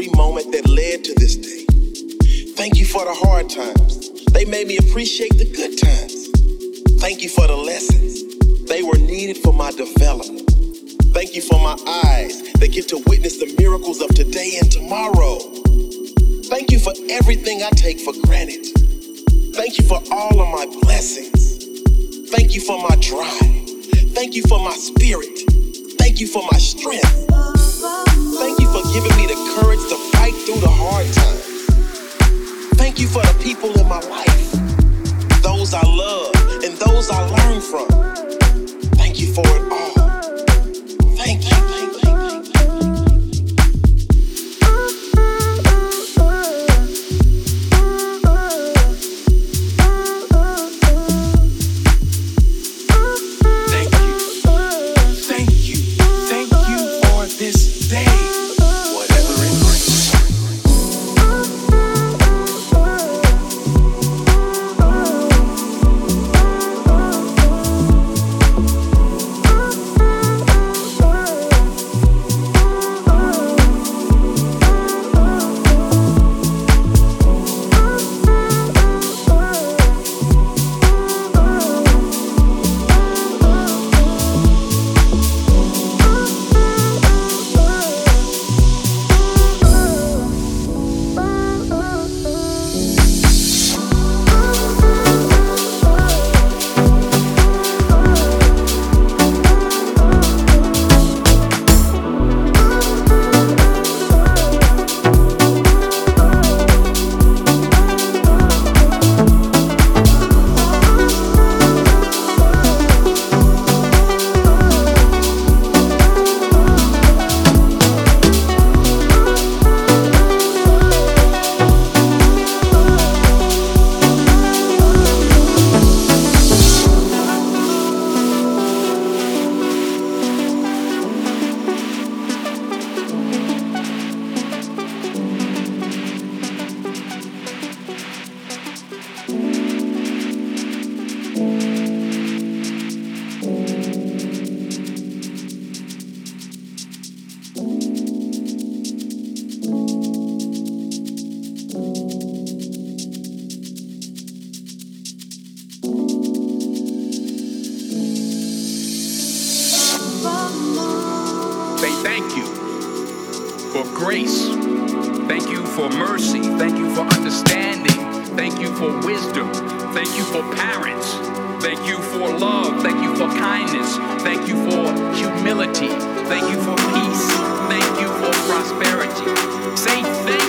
every moment that led to this day. Thank you for the hard times. They made me appreciate the good times. Thank you for the lessons. They were needed for my development. Thank you for my eyes that get to witness the miracles of today and tomorrow. Thank you for everything I take for granted. Thank you for all of my blessings. Thank you for my drive. Thank you for my spirit. Thank you for my strength. Thank you for giving me the courage to fight through the hard times. Thank you for the people in my life, those I love and those I learn from. Thank you for it all. Thank you. Say thank you for grace. Thank you for mercy. Thank you for understanding. Thank you for wisdom. Thank you for parents. Thank you for love. Thank you for kindness. Thank you for humility. Thank you for peace. Thank you for prosperity. Say thank you.